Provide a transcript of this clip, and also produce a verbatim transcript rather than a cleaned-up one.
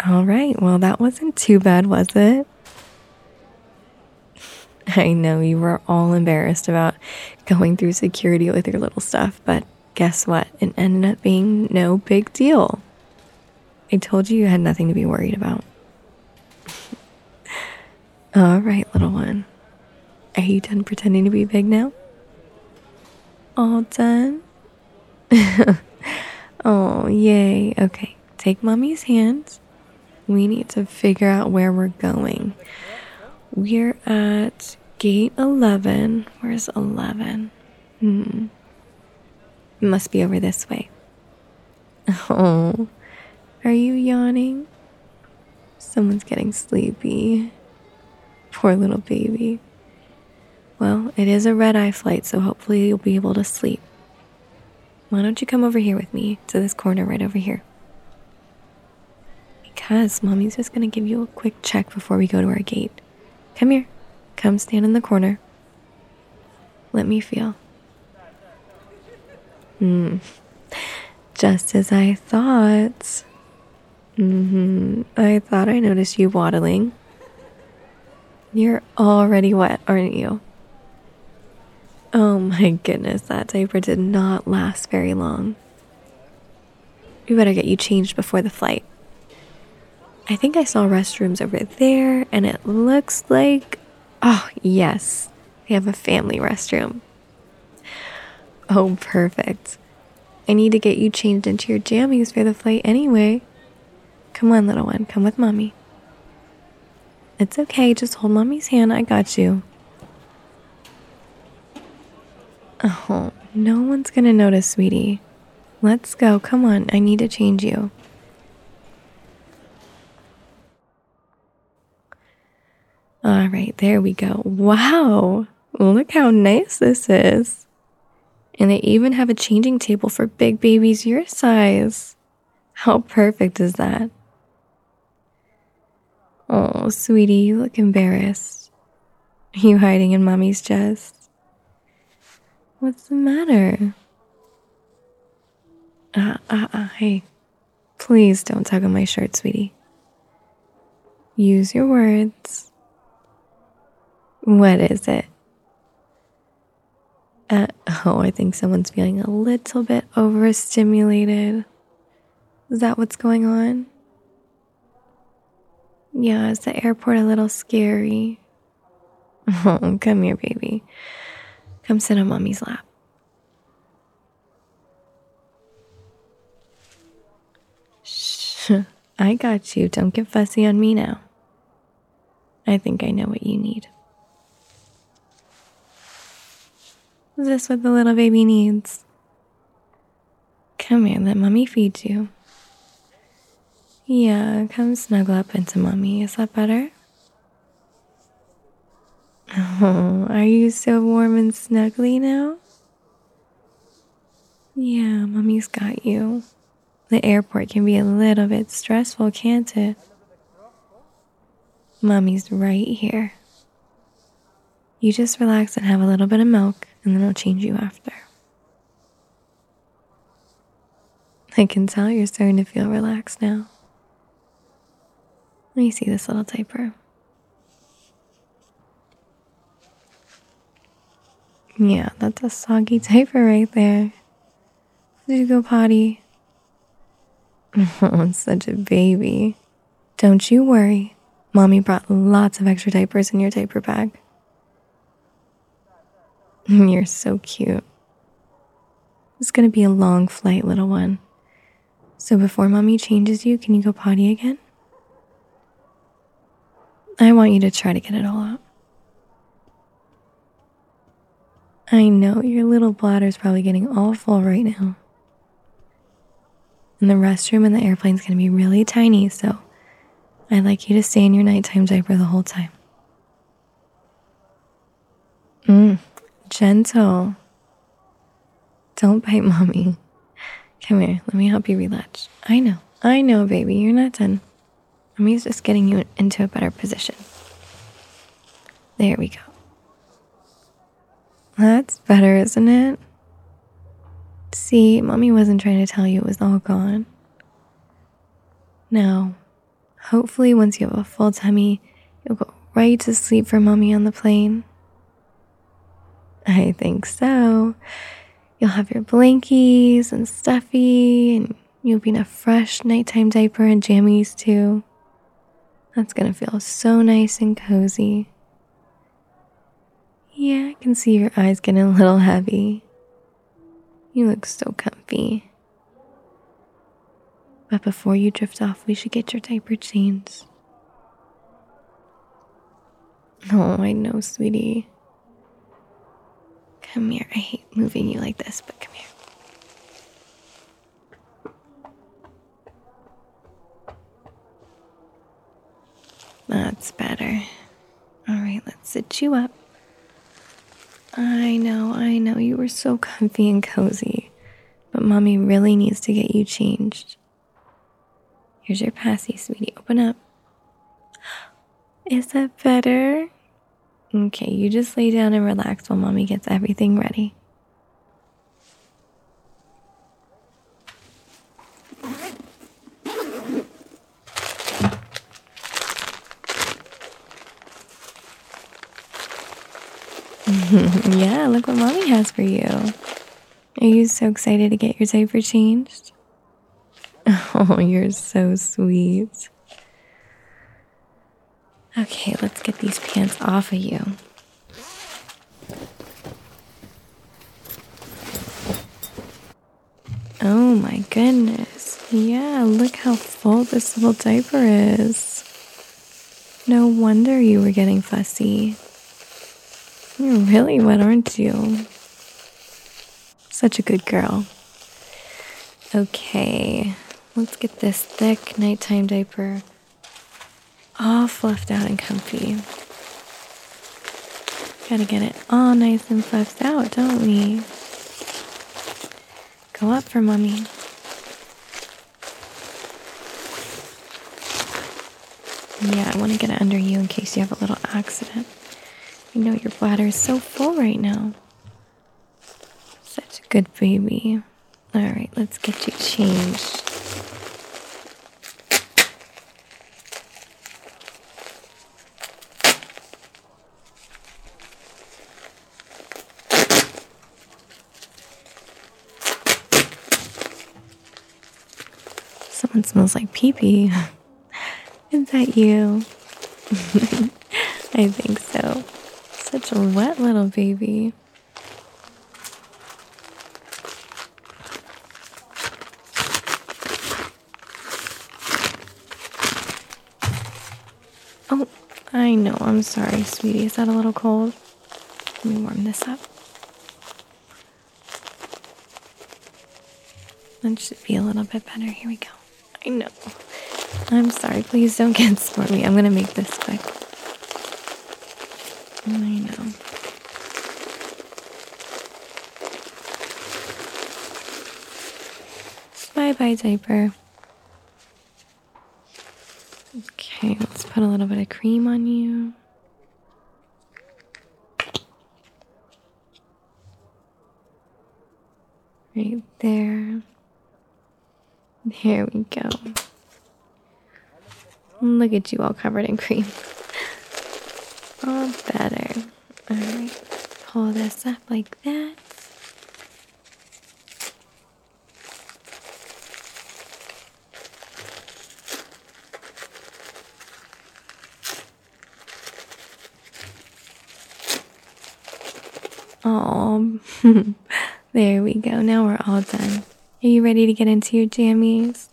All right, well, that wasn't too bad, was it? I know you were all embarrassed about going through security with your little stuff, but guess what? It ended up being no big deal. I told you you had nothing to be worried about. All right, little one. Are you done pretending to be big now? All done? Oh, yay. Okay, take mommy's hand. We need to figure out where we're going. We're at gate eleven. Where's eleven? Hmm. It must be over this way. Oh, are you yawning? Someone's getting sleepy. Poor little baby. Well, it is a red-eye flight, so hopefully you'll be able to sleep. Why don't you come over here with me to this corner right over here? Because mommy's just going to give you a quick check before we go to our gate. Come here. Come stand in the corner. Let me feel. Hmm. Just as I thought. Mm-hmm. I thought I noticed you waddling. You're already wet, aren't you? Oh my goodness, that diaper did not last very long. We better get you changed before the flight. I think I saw restrooms over there, and it looks like... Oh, yes. They have a family restroom. Oh, perfect. I need to get you changed into your jammies for the flight anyway. Come on, little one. Come with mommy. It's okay. Just hold mommy's hand. I got you. Oh, no one's gonna notice, sweetie. Let's go. Come on. I need to change you. All right, there we go. Wow. Look how nice this is. And they even have a changing table for big babies your size. How perfect is that? Oh, sweetie, you look embarrassed. Are you hiding in mommy's chest? What's the matter? Ah, ah, ah, hey. Please don't tug on my shirt, sweetie. Use your words. What is it? Uh, oh, I think someone's feeling a little bit overstimulated. Is that what's going on? Yeah, is the airport a little scary? Oh, come here, baby. Come sit on mommy's lap. Shh, I got you. Don't get fussy on me now. I think I know what you need. Is this what the little baby needs? Come here, let mommy feed you. Yeah, come snuggle up into mommy. Is that better? Oh, are you so warm and snuggly now? Yeah, mommy's got you. The airport can be a little bit stressful, can't it? Mommy's right here. You just relax and have a little bit of milk, and then I'll change you after. I can tell you're starting to feel relaxed now. Let me see this little diaper. Yeah, that's a soggy diaper right there. Did you go potty? Oh, such a baby. Don't you worry. Mommy brought lots of extra diapers in your diaper bag. You're so cute. It's gonna be a long flight, little one. So before mommy changes you, can you go potty again? I want you to try to get it all out. I know, your little bladder's probably getting all full right now. And the restroom in the airplane's gonna be really tiny, so I'd like you to stay in your nighttime diaper the whole time. Mmm, gentle. Don't bite mommy. Come here, let me help you relax. I know, I know, baby, you're not done. Mommy's just getting you into a better position. There we go. That's better, isn't it? See, mommy wasn't trying to tell you it was all gone. Now, Hopefully, once you have a full tummy, you'll go right to sleep for mommy on the plane. I think so. You'll have your blankies and stuffy, and you'll be in a fresh nighttime diaper and jammies too. That's gonna feel so nice and cozy. Yeah, I can see your eyes getting a little heavy. You look so comfy. But before you drift off, we should get your diaper changed. Oh, I know, sweetie. Come here. I hate moving you like this, but come here. That's better. All right, let's sit you up. I know, I know, you were so comfy and cozy, but mommy really needs to get you changed. Here's your passy, sweetie. Open up. Is that better? Okay, you just lay down and relax while mommy gets everything ready. Yeah, look what mommy has for you. Are you so excited to get your diaper changed? Oh, you're so sweet. Okay, let's get these pants off of you. Oh my goodness. Yeah, look how full this little diaper is. No wonder you were getting fussy. You're really wet, aren't you? Such a good girl. Okay, let's get this thick nighttime diaper all fluffed out and comfy. Gotta get it all nice and fluffed out, don't we? Go up for mommy. Yeah, I want to get it under you in case you have a little accident. You know your bladder is so full right now. Such a good baby. All right, let's get you changed. Someone smells like pee-pee. Is that you? I think so. Such a wet little baby. Oh, I know. I'm sorry, sweetie. Is that a little cold? Let me warm this up. That should be a little bit better. Here we go. I know. I'm sorry. Please don't get stormy. I'm going to make this quick. I know. Bye-bye, diaper. Okay, let's put a little bit of cream on you. Right there. There we go. Look at you all covered in cream. All better. Alright, pull this up like that. Oh, there we go. Now we're all done. Are you ready to get into your jammies?